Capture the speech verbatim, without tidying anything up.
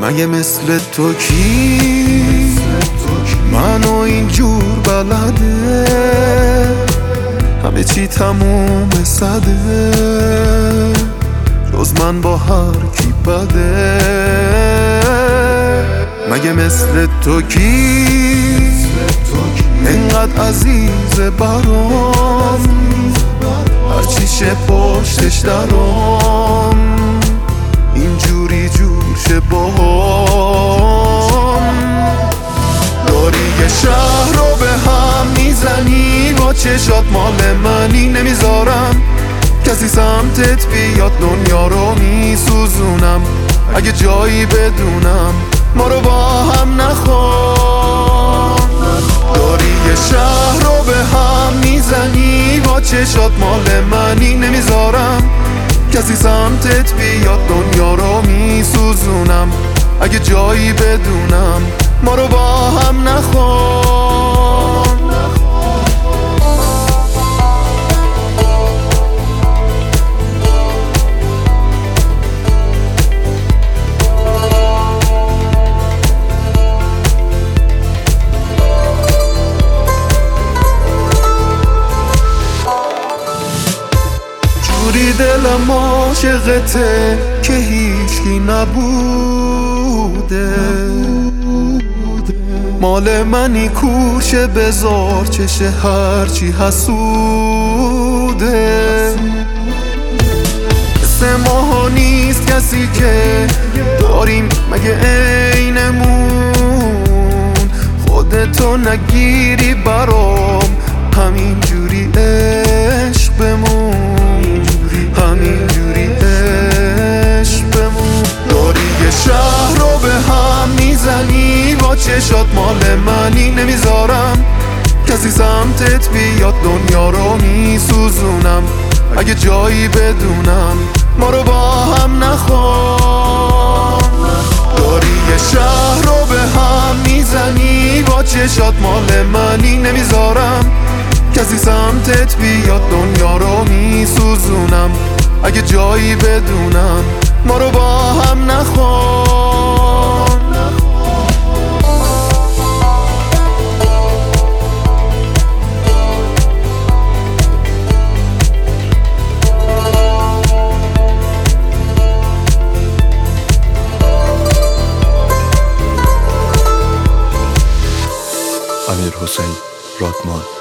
مگه مثل تو کی منو اینجور بلده؟ همه چی تموم سده جز من با هر کی بده. مگه مثل تو کی اینقدر عزیز برام؟ هرچی شه پشتش درام اینجوری جور شه باهام. داری یه شهر رو به هم میزنی با چشات مال منی، نمیذارم کسی سمتت بیاد دنیا رو میسوزونم. اگه جایی بدونم ما رو با هم نخوام. داری یه شهر رو به هم میزنی با چشات مال منی، نمیذارم کسی سمتت بیاد دنیا رو میسوزونم. اگه جایی بدونم ما رو با هم نخوام. جوری دلم عاشقته که هیچکی نبوده، مال منی کورشه بذار چشه هرچی حسوده. مثل ماها نیست کسی که داریم مگه عینمون، خودتو نگیری برام همین جوری عشق بمون، همین جوری عشق بمون. داری یه شهر رو به هم میزنی با چشات مال منی، نمیذارم کسی سمتت بیاد دنیا رو میسوزونم. اگه جایی بدونم ما رو با هم نخوام. داری یه شهر رو به هم میزنی با چشات مال منی، نمیذارم کسی سمتت بیاد دنیا رو میسوزونم. اگه جایی بدونم ما رو با هم نخوام. امیر حسین رادمان.